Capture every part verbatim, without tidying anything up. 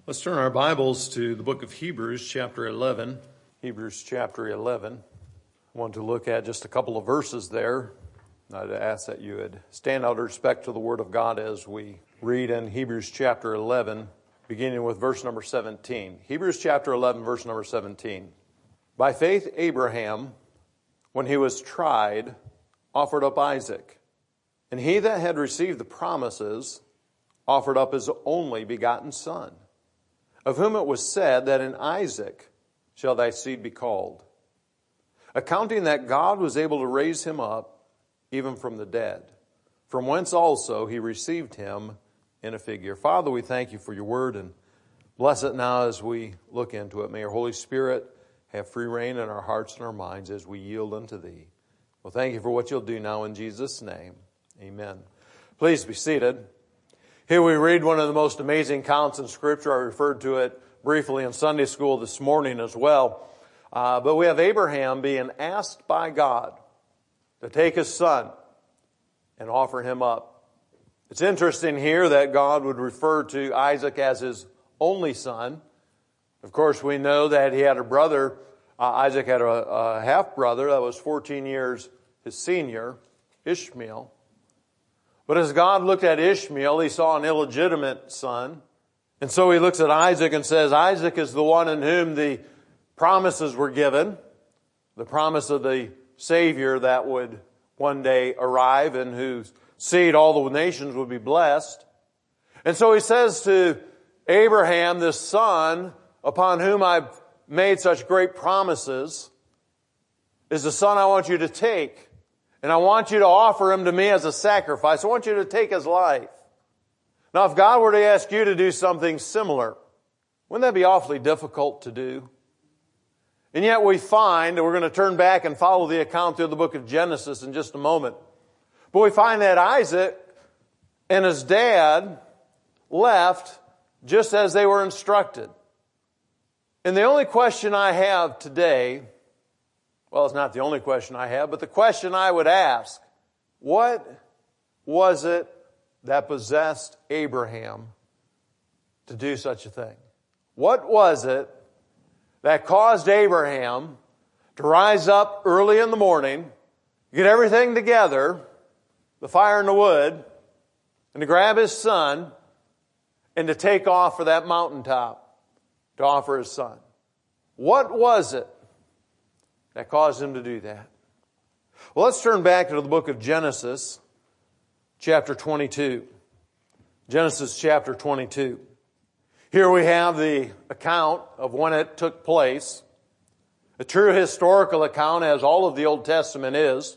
Let's turn our Bibles to the book of Hebrews, chapter eleven. Hebrews chapter eleven. I want to look at just a couple of verses there. I'd ask that you would stand out of respect to the Word of God as we read in Hebrews chapter eleven, beginning with verse number seventeen. Hebrews chapter eleven, verse number seventeen. By faith Abraham, when he was tried, offered up Isaac. And he that had received the promises offered up his only begotten son, of whom it was said that in Isaac shall thy seed be called, accounting that God was able to raise him up even from the dead, from whence also he received him in a figure. Father, we thank you for your word, and bless it now as we look into it. May your Holy Spirit have free reign in our hearts and our minds as we yield unto thee. Well, thank you for what you'll do now in Jesus' name. Amen. Please be seated. Here we read one of the most amazing accounts in Scripture. I referred to it briefly in Sunday school this morning as well. Uh, but we have Abraham being asked by God to take his son and offer him up. It's interesting here that God would refer to Isaac as his only son. Of course, we know that he had a brother. Uh, Isaac had a, a half-brother that was fourteen years his senior, Ishmael. But as God looked at Ishmael, he saw an illegitimate son. And so he looks at Isaac and says, Isaac is the one in whom the promises were given, the promise of the Savior that would one day arrive and whose seed all the nations would be blessed. And so he says to Abraham, this son upon whom I've made such great promises is the son I want you to take. And I want you to offer him to me as a sacrifice. I want you to take his life. Now, if God were to ask you to do something similar, wouldn't that be awfully difficult to do? And yet we find, and we're going to turn back and follow the account through the book of Genesis in just a moment, but we find that Isaac and his dad left just as they were instructed. And the only question I have today, well, it's not the only question I have, but the question I would ask, what was it that possessed Abraham to do such a thing? What was it that caused Abraham to rise up early in the morning, get everything together, the fire and the wood, and to grab his son and to take off for that mountaintop to offer his son? What was it that caused him to do that? Well, let's turn back to the book of Genesis, chapter twenty-two. Genesis chapter twenty-two. Here we have the account of when it took place. A true historical account, as all of the Old Testament is.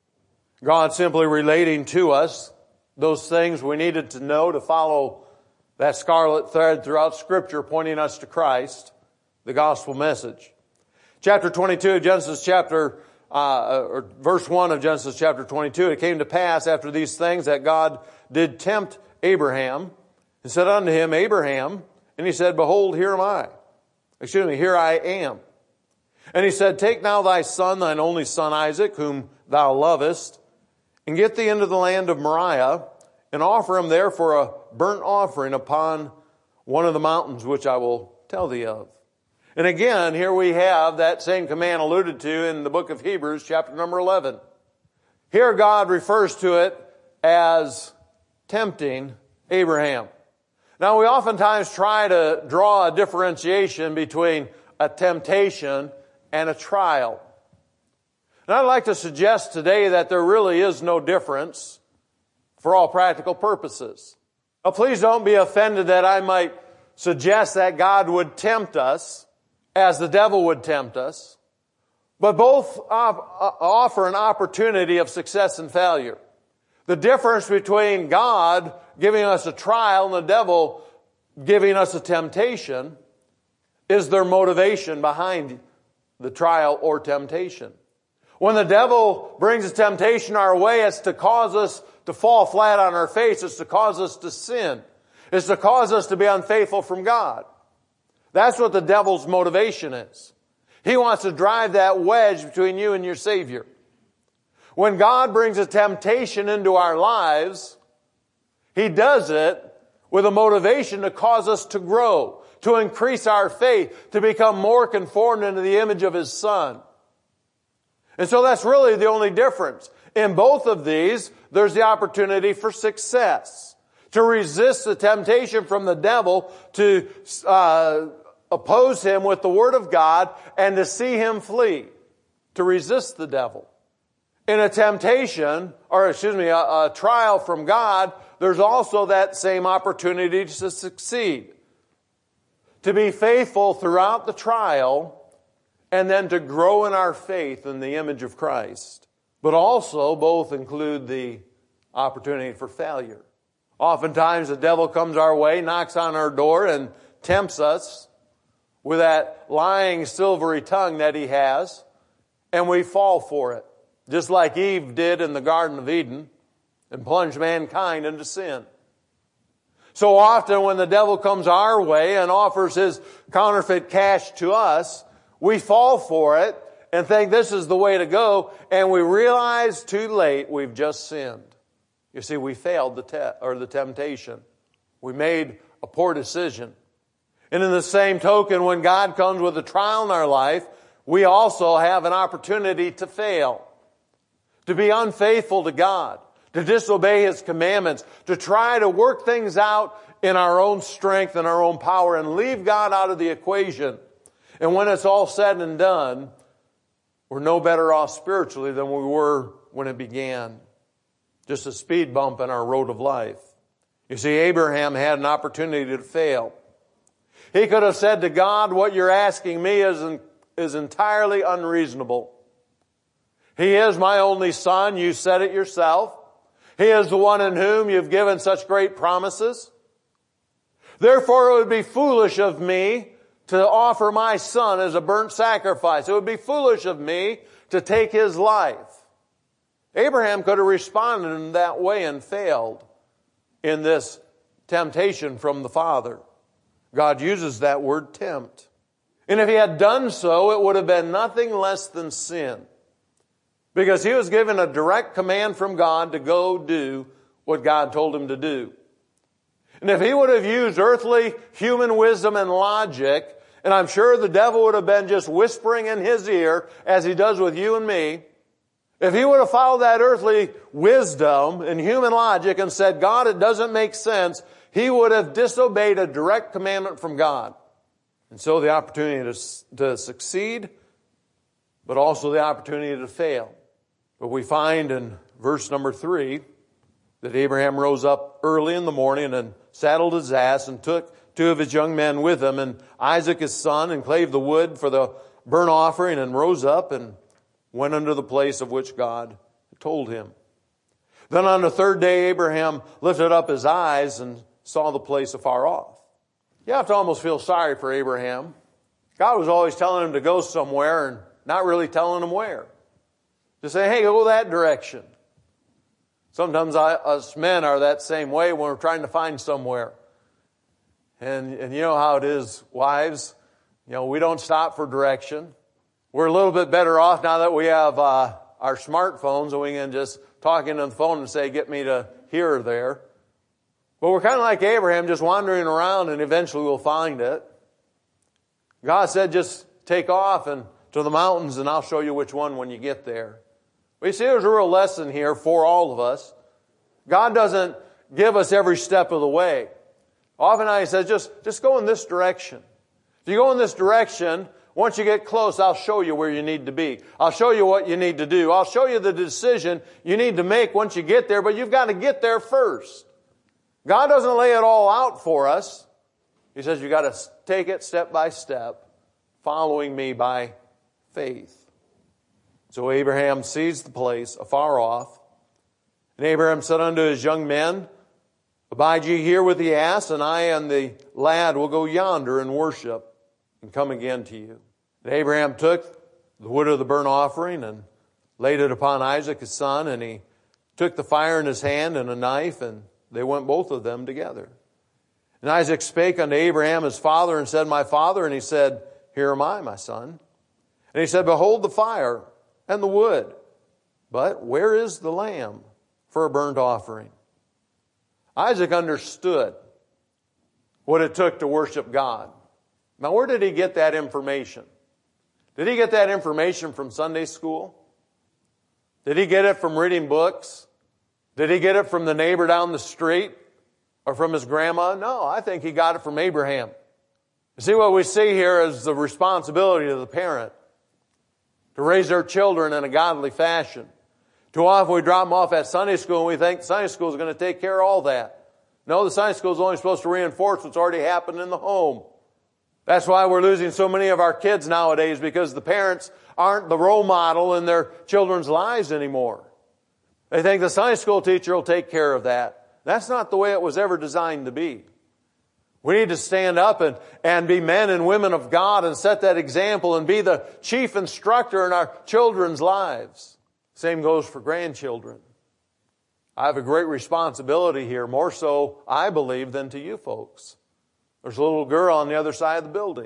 God simply relating to us those things we needed to know to follow that scarlet thread throughout Scripture, pointing us to Christ, the gospel message. Chapter twenty-two of Genesis chapter, uh, or verse one of Genesis chapter twenty-two, it came to pass after these things that God did tempt Abraham and said unto him, Abraham, and he said, behold, here am I. Excuse me, here I am. And he said, take now thy son, thine only son Isaac, whom thou lovest, and get thee into the land of Moriah, and offer him there for a burnt offering upon one of the mountains which I will tell thee of. And again, here we have that same command alluded to in the book of Hebrews, chapter number eleven. Here God refers to it as tempting Abraham. Now, we oftentimes try to draw a differentiation between a temptation and a trial. And I'd like to suggest today that there really is no difference for all practical purposes. Now, please don't be offended that I might suggest that God would tempt us as the devil would tempt us, but both offer an opportunity of success and failure. The difference between God giving us a trial and the devil giving us a temptation is their motivation behind the trial or temptation. When the devil brings a temptation our way, it's to cause us to fall flat on our face. It's to cause us to sin. It's to cause us to be unfaithful from God. That's what the devil's motivation is. He wants to drive that wedge between you and your Savior. When God brings a temptation into our lives, He does it with a motivation to cause us to grow, to increase our faith, to become more conformed into the image of His Son. And so that's really the only difference. In both of these, there's the opportunity for success. To resist the temptation from the devil, to uh, oppose him with the Word of God, and to see him flee. To resist the devil. In a temptation, or excuse me, a, a trial from God, there's also that same opportunity to succeed. To be faithful throughout the trial, and then to grow in our faith in the image of Christ. But also, both include the opportunity for failure. Oftentimes the devil comes our way, knocks on our door, and tempts us with that lying silvery tongue that he has, and we fall for it. Just like Eve did in the Garden of Eden, and plunged mankind into sin. So often when the devil comes our way and offers his counterfeit cash to us, we fall for it and think this is the way to go, and we realize too late we've just sinned. You see, we failed the te- or the temptation. We made a poor decision. And in the same token, when God comes with a trial in our life, we also have an opportunity to fail, to be unfaithful to God, to disobey His commandments, to try to work things out in our own strength and our own power and leave God out of the equation. And when it's all said and done, we're no better off spiritually than we were when it began. Just a speed bump in our road of life. You see, Abraham had an opportunity to fail. He could have said to God, what you're asking me is, is entirely unreasonable. He is my only son. You said it yourself. He is the one in whom you've given such great promises. Therefore, it would be foolish of me to offer my son as a burnt sacrifice. It would be foolish of me to take his life. Abraham could have responded in that way and failed in this temptation from the Father. God uses that word tempt. And if he had done so, it would have been nothing less than sin. Because he was given a direct command from God to go do what God told him to do. And if he would have used earthly human wisdom and logic, and I'm sure the devil would have been just whispering in his ear, as he does with you and me, if he would have followed that earthly wisdom and human logic and said, God, it doesn't make sense, he would have disobeyed a direct commandment from God. And so the opportunity to, to succeed, but also the opportunity to fail. But we find in verse number three that Abraham rose up early in the morning and saddled his ass and took two of his young men with him and Isaac his son and clave the wood for the burnt offering and rose up and went unto the place of which God told him. Then on the third day Abraham lifted up his eyes and saw the place afar off. You have to almost feel sorry for Abraham. God was always telling him to go somewhere and not really telling him where. To say, hey, go that direction. Sometimes I, us men are that same way when we're trying to find somewhere. And, and you know how it is, wives. You know, we don't stop for direction. We're a little bit better off now that we have uh, our smartphones and we can just talk into the phone and say, get me to here or there. But we're kind of like Abraham, just wandering around and eventually we'll find it. God said, just take off and to the mountains and I'll show you which one when you get there. Well, you see, there's a real lesson here for all of us. God doesn't give us every step of the way. Often He says, just, just go in this direction. If you go in this direction, once you get close, I'll show you where you need to be. I'll show you what you need to do. I'll show you the decision you need to make once you get there, but you've got to get there first. God doesn't lay it all out for us. He says you've got to take it step by step, following me by faith. So Abraham sees the place afar off. And Abraham said unto his young men, abide ye here with the ass, and I and the lad will go yonder and worship and come again to you. And Abraham took the wood of the burnt offering and laid it upon Isaac his son, and he took the fire in his hand and a knife, and they went both of them together. And Isaac spake unto Abraham his father and said, my father. And he said, here am I, my son. And he said, behold the fire and the wood, but where is the lamb for a burnt offering? Isaac understood what it took to worship God. Now, where did he get that information? Did he get that information from Sunday school? Did he get it from reading books? Did he get it from the neighbor down the street? Or from his grandma? No, I think he got it from Abraham. You see, what we see here is the responsibility of the parent to raise their children in a godly fashion. Too often we drop them off at Sunday school and we think Sunday school is going to take care of all that. No, the Sunday school is only supposed to reinforce what's already happened in the home. That's why we're losing so many of our kids nowadays, because the parents aren't the role model in their children's lives anymore. They think the Sunday school teacher will take care of that. That's not the way it was ever designed to be. We need to stand up and, and be men and women of God and set that example and be the chief instructor in our children's lives. Same goes for grandchildren. I have a great responsibility here, more so, I believe, than to you folks. There's a little girl on the other side of the building.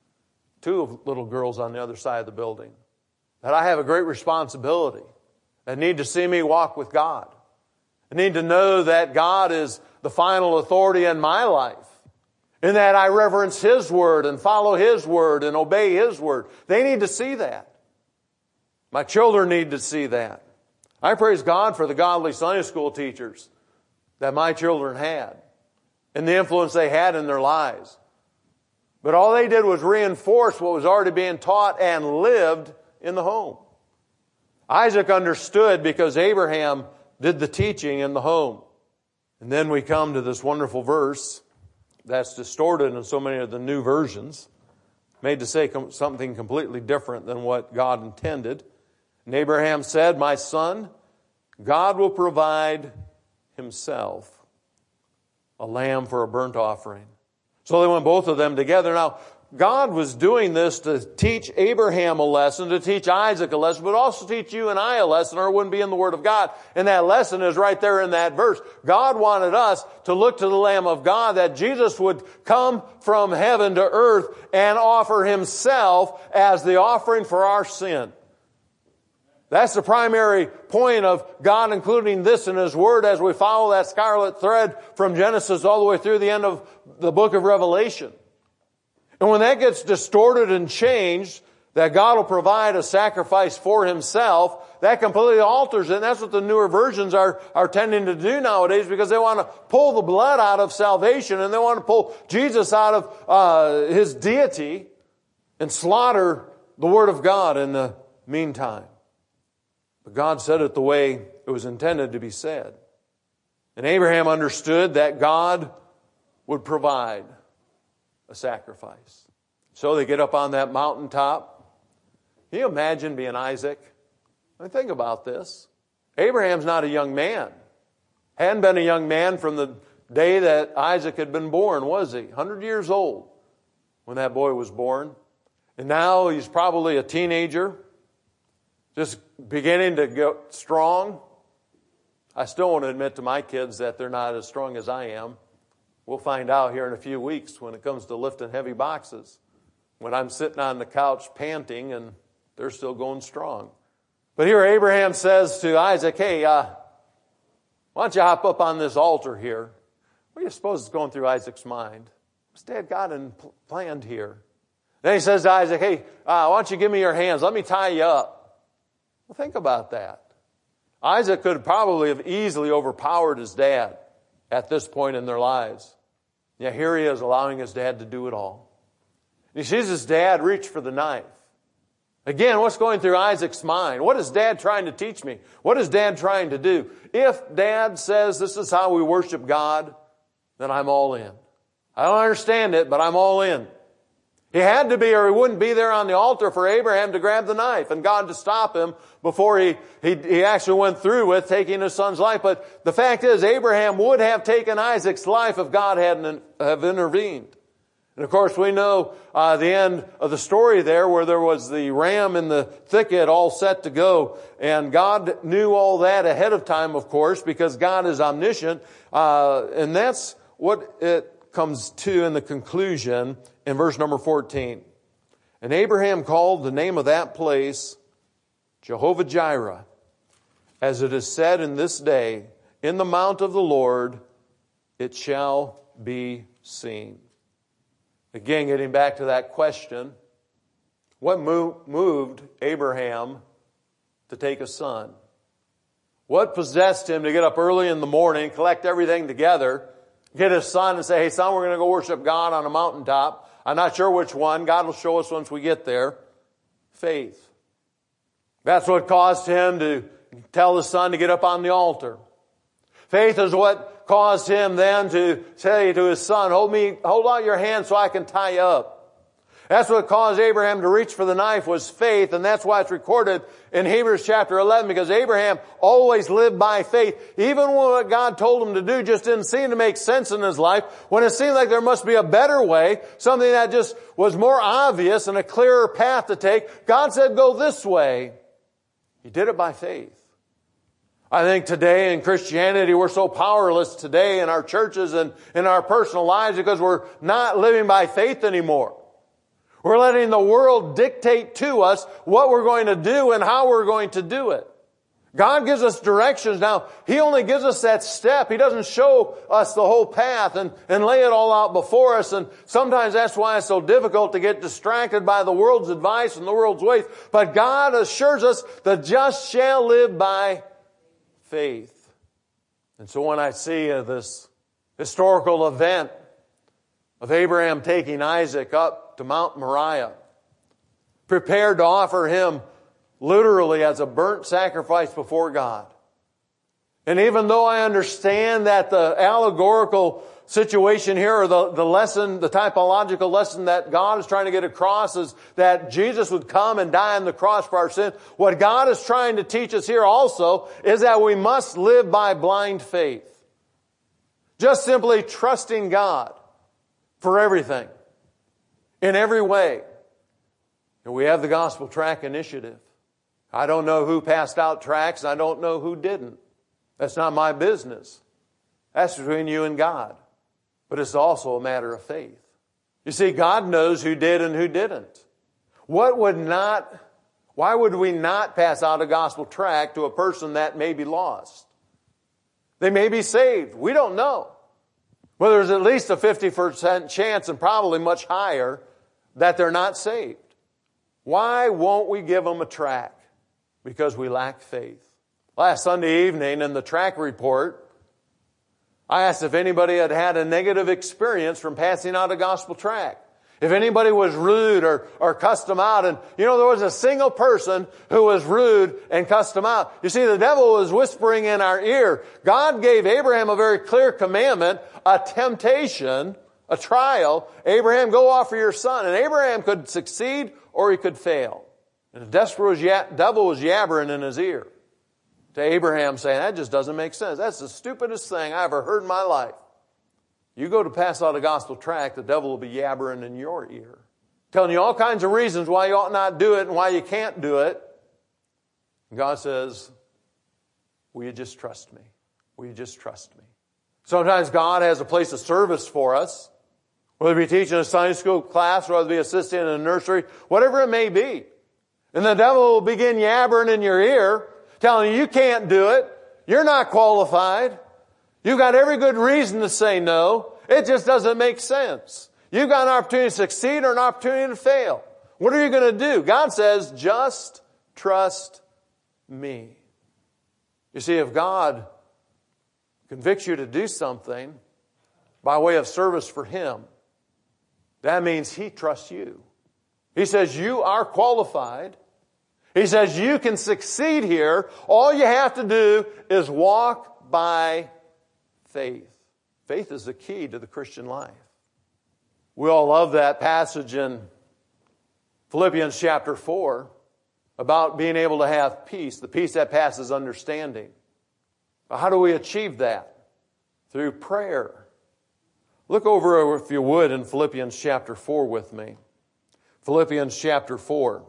Two little girls on the other side of the building. That I have a great responsibility. That need to see me walk with God. I need to know that God is the final authority in my life. In that I reverence His Word and follow His Word and obey His Word. They need to see that. My children need to see that. I praise God for the godly Sunday school teachers that my children had and the influence they had in their lives. But all they did was reinforce what was already being taught and lived in the home. Isaac understood because Abraham did the teaching in the home. And then we come to this wonderful verse that's distorted in so many of the new versions, made to say something completely different than what God intended. And Abraham said, "My son, God will provide Himself a lamb for a burnt offering." So they went both of them together. Now, God was doing this to teach Abraham a lesson, to teach Isaac a lesson, but also teach you and I a lesson, or it wouldn't be in the Word of God. And that lesson is right there in that verse. God wanted us to look to the Lamb of God, that Jesus would come from heaven to earth and offer Himself as the offering for our sin. That's the primary point of God including this in His Word as we follow that scarlet thread from Genesis all the way through the end of the book of Revelation. And when that gets distorted and changed, that God will provide a sacrifice for Himself, that completely alters it. And that's what the newer versions are, are tending to do nowadays, because they want to pull the blood out of salvation and they want to pull Jesus out of uh, His deity and slaughter the Word of God in the meantime. But God said it the way it was intended to be said. And Abraham understood that God would provide a sacrifice. So they get up on that mountaintop. Can you imagine being Isaac? I mean, think about this. Abraham's not a young man. Hadn't been a young man from the day that Isaac had been born, was he? one hundred years old when that boy was born. And now he's probably a teenager, just beginning to get strong. I still want to admit to my kids that they're not as strong as I am. We'll find out here in a few weeks when it comes to lifting heavy boxes. When I'm sitting on the couch panting and they're still going strong. But here Abraham says to Isaac, hey, uh, why don't you hop up on this altar here? What do you suppose is going through Isaac's mind? What's Dad got in planned here? Then he says to Isaac, hey, uh, why don't you give me your hands? Let me tie you up. Well, think about that. Isaac could probably have easily overpowered his dad at this point in their lives. Yeah, here he is allowing his dad to do it all. He sees his dad reach for the knife. Again, what's going through Isaac's mind? What is Dad trying to teach me? What is Dad trying to do? If Dad says this is how we worship God, then I'm all in. I don't understand it, but I'm all in. He had to be, or he wouldn't be there on the altar for Abraham to grab the knife and God to stop him before he, he, he actually went through with taking his son's life. But the fact is, Abraham would have taken Isaac's life if God hadn't have intervened. And of course, we know uh, the end of the story there, where there was the ram in the thicket all set to go. And God knew all that ahead of time, of course, because God is omniscient. Uh, and that's what it comes to in the conclusion in verse number fourteen. And Abraham called the name of that place Jehovah Jireh, as it is said in this day, in the mount of the Lord it shall be seen. Again, getting back to that question, what moved Abraham to take a son? What possessed him to get up early in the morning, collect everything together, get his son and say, hey son, we're going to go worship God on a mountaintop. I'm not sure which one. God will show us once we get there. Faith. That's what caused him to tell the son to get up on the altar. Faith is what caused him then to say to his son, hold me, hold out your hand so I can tie you up. That's what caused Abraham to reach for the knife was faith, and that's why it's recorded in Hebrews chapter eleven, because Abraham always lived by faith. Even when what God told him to do just didn't seem to make sense in his life, when it seemed like there must be a better way, something that just was more obvious and a clearer path to take, God said, go this way. He did it by faith. I think today in Christianity, we're so powerless today in our churches and in our personal lives because we're not living by faith anymore. We're letting the world dictate to us what we're going to do and how we're going to do it. God gives us directions. Now, He only gives us that step. He doesn't show us the whole path and, and lay it all out before us. And sometimes that's why it's so difficult to get distracted by the world's advice and the world's ways. But God assures us the just shall live by faith. And so when I see uh, this historical event of Abraham taking Isaac up to Mount Moriah, prepared to offer him literally as a burnt sacrifice before God. And even though I understand that the allegorical situation here, or the, the lesson, the typological lesson that God is trying to get across is that Jesus would come and die on the cross for our sin, what God is trying to teach us here also is that we must live by blind faith. Just simply trusting God for everything, in every way. And we have the Gospel Tract Initiative. I don't know who passed out tracts. I don't know who didn't. That's not my business. That's between you and God. But it's also a matter of faith. You see, God knows who did and who didn't. What would not, why would we not pass out a gospel tract to a person that may be lost? They may be saved. We don't know. Well, there's at least a fifty percent chance, and probably much higher, that they're not saved. Why won't we give them a tract? Because we lack faith. Last Sunday evening in the tract report, I asked if anybody had had a negative experience from passing out a gospel tract. If anybody was rude or, or cussed them out. And, you know, there was a single person who was rude and cussed them out. You see, the devil was whispering in our ear. God gave Abraham a very clear commandment, a temptation, a trial. Abraham, go offer your son. And Abraham could succeed or he could fail. And the desperate devil was yabbering in his ear to Abraham, saying, that just doesn't make sense. That's the stupidest thing I ever heard in my life. You go to pass out a gospel tract, the devil will be yabbering in your ear, telling you all kinds of reasons why you ought not do it and why you can't do it. And God says, will you just trust me? Will you just trust me? Sometimes God has a place of service for us, whether it be teaching a Sunday school class, whether it be assisting in a nursery, whatever it may be. And the devil will begin yabbering in your ear, telling you you can't do it. You're not qualified. You've got every good reason to say no. It just doesn't make sense. You've got an opportunity to succeed or an opportunity to fail. What are you going to do? God says, just trust me. You see, if God convicts you to do something by way of service for Him, that means He trusts you. He says you are qualified. He says you can succeed here. All you have to do is walk by faith. Faith is the key to the Christian life. We all love that passage in Philippians chapter four about being able to have peace, the peace that passes understanding. How do we achieve that? Through prayer. Look over, if you would, in Philippians chapter four with me. Philippians chapter four,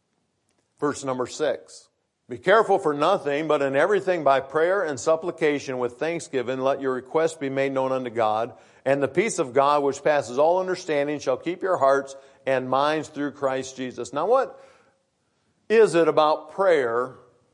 verse number six. Be careful for nothing, but in everything by prayer and supplication with thanksgiving, let your requests be made known unto God. And the peace of God, which passes all understanding, shall keep your hearts and minds through Christ Jesus. Now, what is it about prayer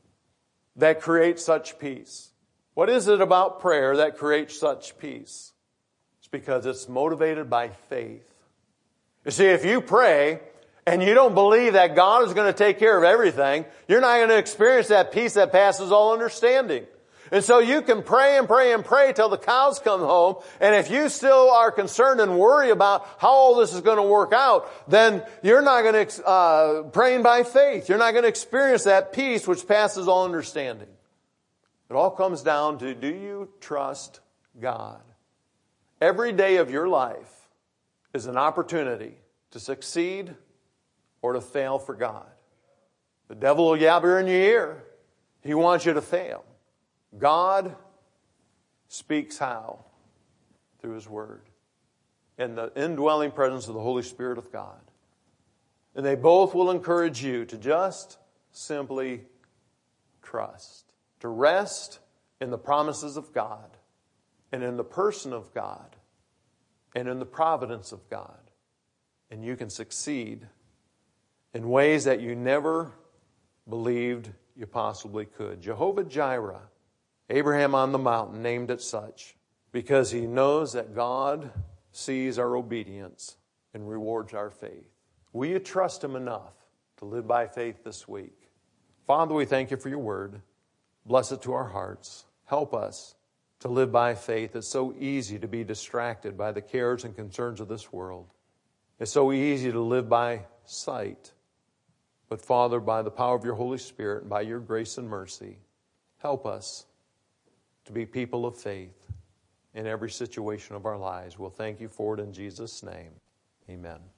that creates such peace? What is it about prayer that creates such peace? It's because it's motivated by faith. You see, if you pray and you don't believe that God is going to take care of everything, you're not going to experience that peace that passes all understanding. And so you can pray and pray and pray till the cows come home, and if you still are concerned and worry about how all this is going to work out, then you're not going to, uh, praying by faith. You're not going to experience that peace which passes all understanding. It all comes down to, do you trust God? Every day of your life is an opportunity to succeed or to fail for God. The devil will yabber in your ear. He wants you to fail. God speaks how? Through His Word. In the indwelling presence of the Holy Spirit of God. And they both will encourage you to just simply trust. To rest in the promises of God. And in the person of God. And in the providence of God. And you can succeed in ways that you never believed you possibly could. Jehovah Jireh. Abraham on the mountain named it such because he knows that God sees our obedience and rewards our faith. Will you trust Him enough to live by faith this week? Father, we thank You for Your word. Bless it to our hearts. Help us to live by faith. It's so easy to be distracted by the cares and concerns of this world. It's so easy to live by sight. But Father, by the power of Your Holy Spirit and by Your grace and mercy, help us to be people of faith in every situation of our lives. We'll thank You for it in Jesus' name. Amen.